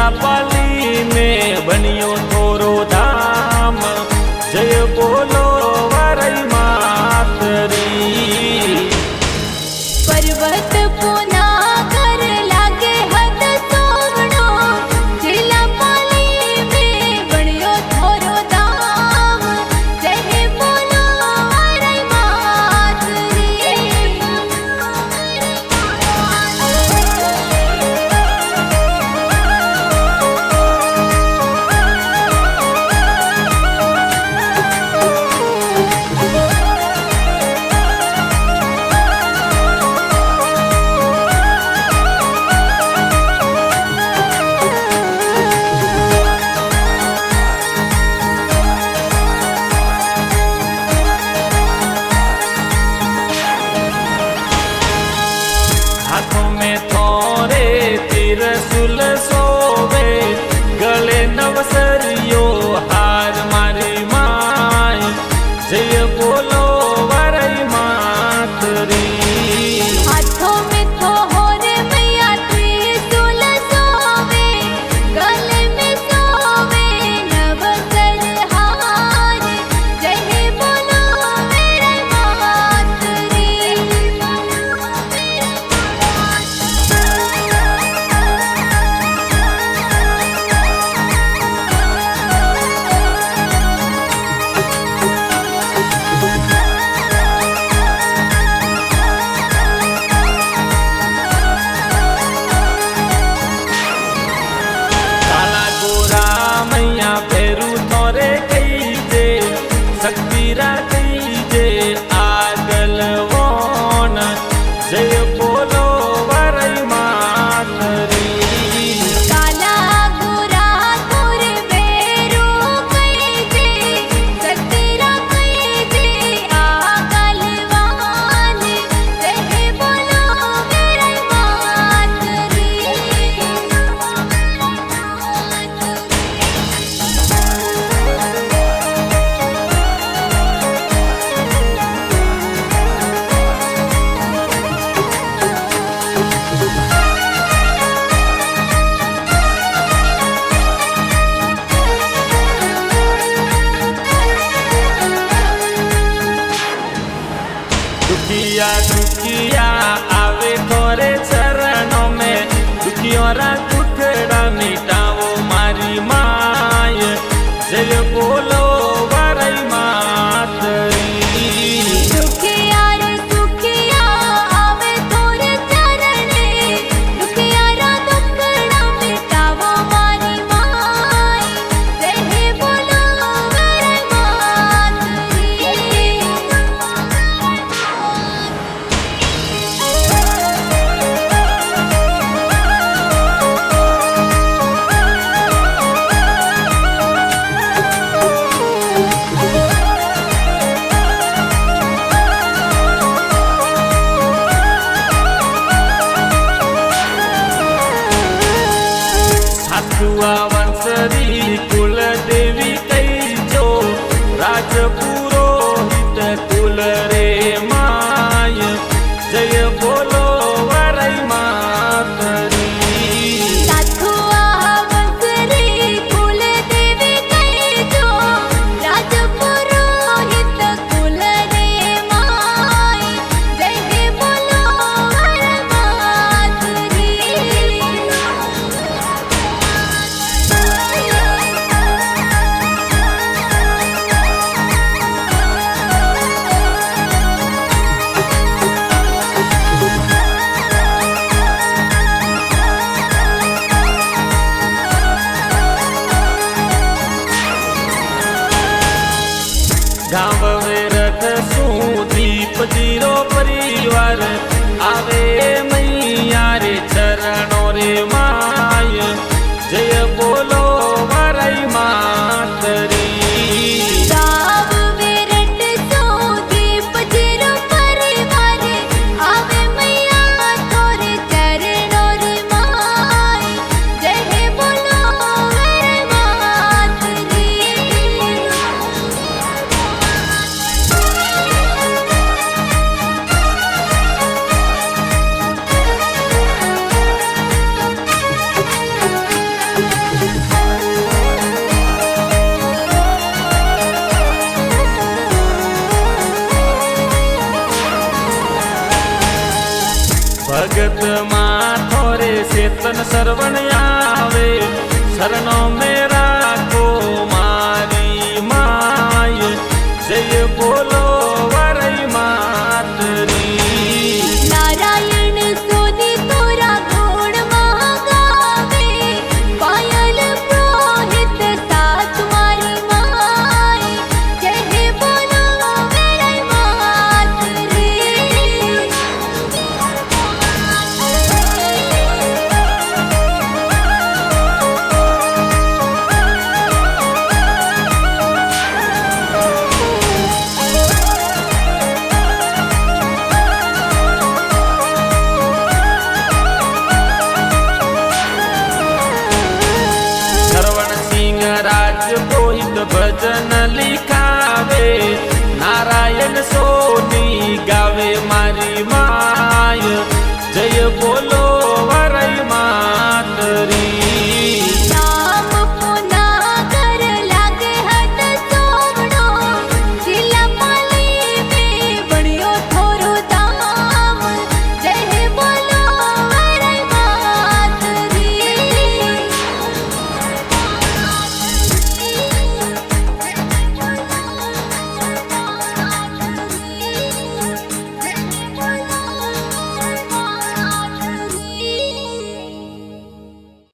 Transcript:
पाली में बनियो थोरो धाम। जय बोलो वरई मातरी। पर्वत पुना कर लागे हद सोवणो, जिला पाली में बनियो थोरो धाम। जय बोलो वरई मातरी। हाथों में थोरे त्रिशूल सोवे, गले नवसरियो हार मारी माई। जय बोलो वरई मातरी। हाथों में थोरे मैया त्रिशूल सोवे, गले में सोवे नवकर हार। जय बोलो वरई मातरी। काला गोरा मैया फेरू थोरे कही दे, शक्तिरा कही दे आगल वोन। जय बोलो वरई मातरी। काला गोरा तोरे बेरू कई दे, सतरा कई दे आगलवान। जय बोलो वरई मातरी। दुखिया दुखिया आवे थोरे चरणों में, दुखियों रा दुखड़ा मिटाओ मारी माय। जय बोलो वरई मातरी। दुखिया रे दुखिया आवे तोरे चरणे, दुखिया रा दुखड़ा मिटावो मारी माई। जय बोलो वरई मातरी। साथुआ वंशरी कुल देवी कई जो, राजपुरोहित कुल रे माय। जय बोलो वरई मातरी। साथुआ वंशरी कुल देवी कई जो, राजपुरोहित कुल रे माई। जय बोलो वरई मातरी। गाँव वेरथ सू दीप जीरो परिवार, आवे मैया रे चरणों रे माय। जय बोलो वरई मातरी। गाव वेरठ सो दीप जीरो परिवार, आवे मैया तोरे चरणों रे माई। जय बोलो वरई मातरी। जगत माथो रे चेतन सरवण आवे शरणों मेरा को मारी माय जय बोलो वरई मातरी नारायण सोनी तोरा गुण महागावे पायल पुरोहित साथ मारी माय जय बोलो वरई मातरी राज कोहित भजन लिखावे नारायण सो